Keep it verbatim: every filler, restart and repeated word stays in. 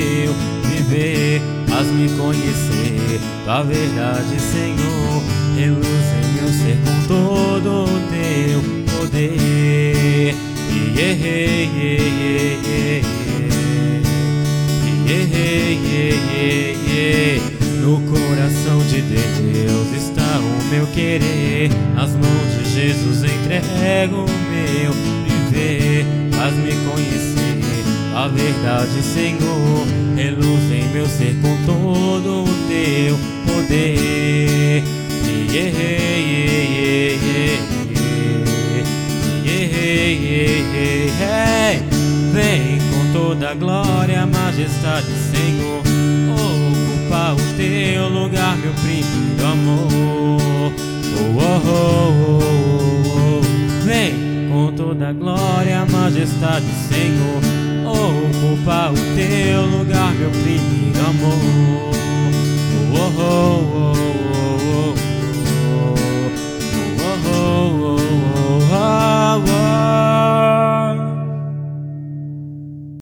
teu viver. Faz-me conhecer tua verdade, Senhor. Reluz em meu ser com todo o teu poder. Yeah, yeah, yeah, yeah, yeah, yeah, yeah, yeah. No coração de Deus está o meu querer. Nas mãos de Jesus entrego o meu viver. Faz-me conhecer a verdade, Senhor. Reluz em meu ser com todo o teu poder. Yeah, yeah, yeah, yeah, yeah, yeah, yeah. Vem com toda a glória, majestade, Senhor. Ocupa o teu lugar, meu primeiro amor. Oh, oh, oh, oh, oh. Vem com toda a glória, majestade, Senhor. Ocupa o teu lugar, meu primeiro amor. Oh, oh, oh, oh.